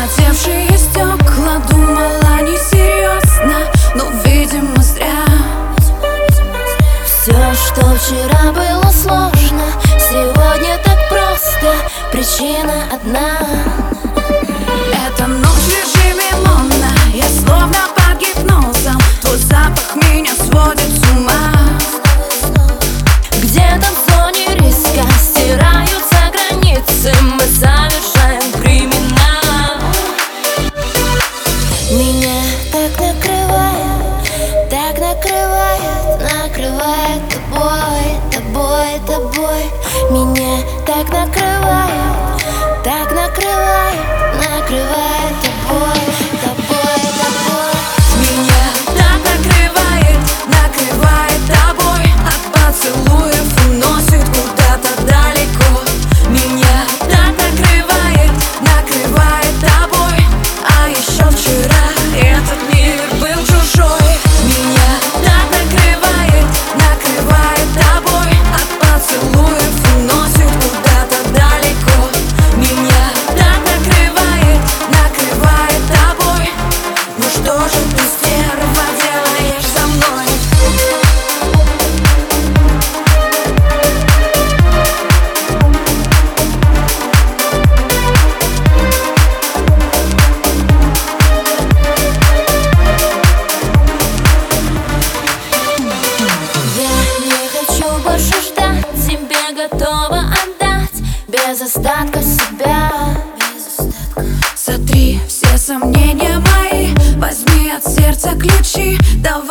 запотевшие стекла. Думала несерьезно, но, видимо, зря. Все, что вчера было сложно, сегодня так просто. Причина одна. Эта ночь лишь лимонна, я словно под гипнозом. Твой запах меня сводит с ума. Где-то в зоне риска стираются границы, мы совершаем криминал. Меня так накрывает, накрывает тобой, тобой, тобой. Меня так накрывает, накрывает тобой, тобой, тобой. Меня так накрывает тобой. От поцелуев уносит куда-то далеко. Меня так накрывает тобой. А еще вчера этот мир был чужой. Меня так накрывает тобой. От поцелуев уносит куда-то далеко. Меня так накрывает тобой. Ну что же ты, стерва, делаешь со мной? Я не хочу больше ждать, тебе готова отдать без остатка себя. Сотри все сомнения мои, возьми от сердца ключи. Давай